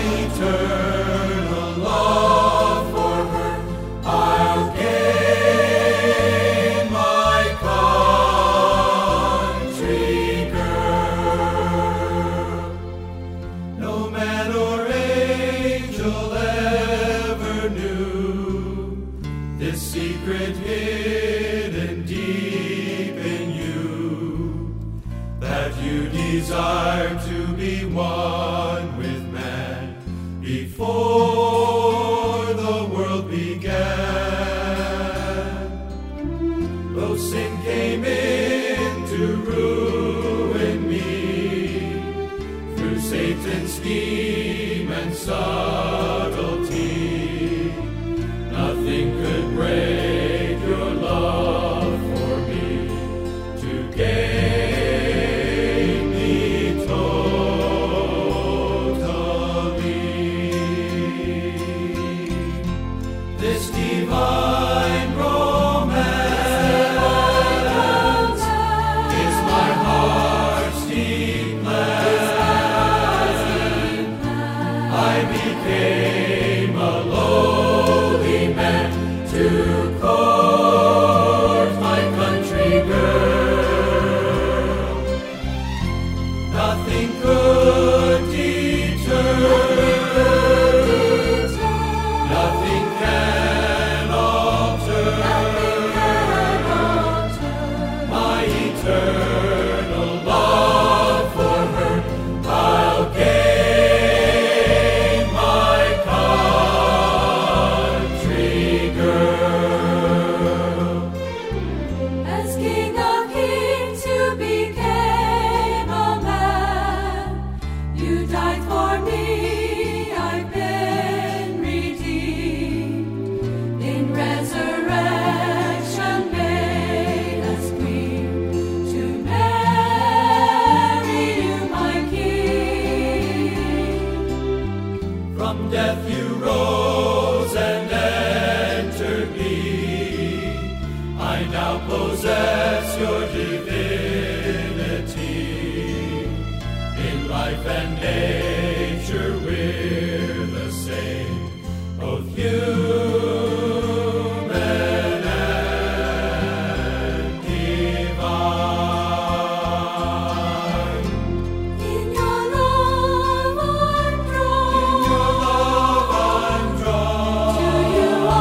eternal love for her, I'll gain my country girl. No man or angel ever knew this secret hidden deep in you, that you desire to be one with man before the world began. Though sin came in to ruin me through Satan's scheme and subtlety, nothing could break your love for me to gain me totally. This divine romance is my heart's deep plan. I became a lowly man to court my country girl. Nothing could deter, nothing can alter my eternal love for her. I'll gain my country girl. As King of Kings, you became a man. You died for me, I've been redeemed. In resurrection made us queen, to marry you, my King. From death you rose and entered me. I now possess your divinity. In life and nature we're the same, both human and divine. In your love I'm drawn, to you I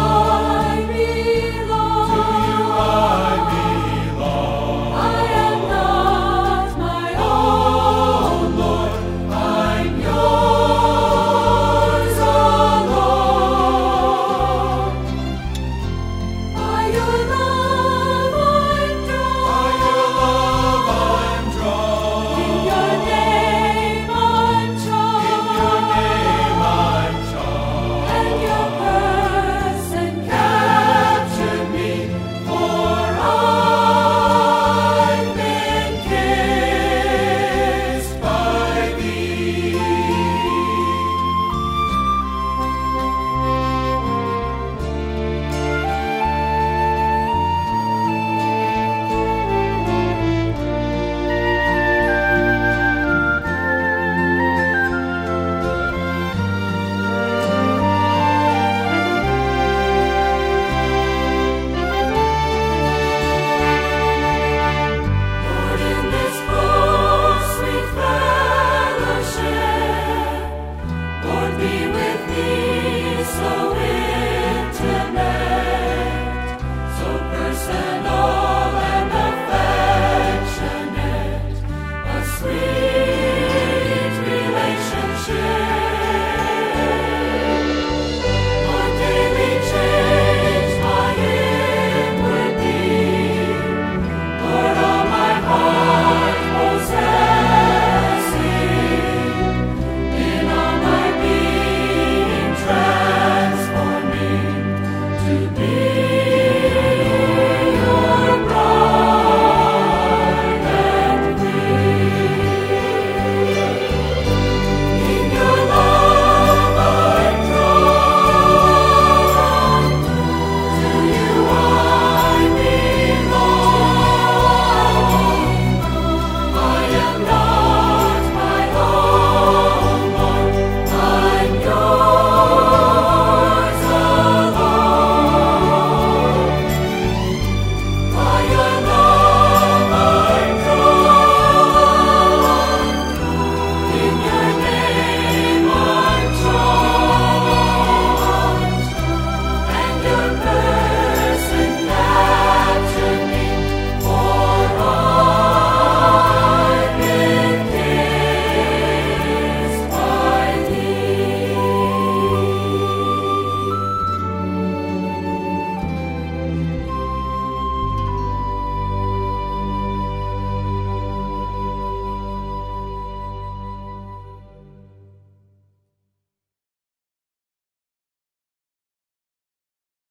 belong. I am not my own, Lord, I'm yours alone. By your love I'm drawn, in your name I'm charmed, and your person captured me, for I've been kissed by thee. Lord, in this close, sweet fellowship, Lord, be with me so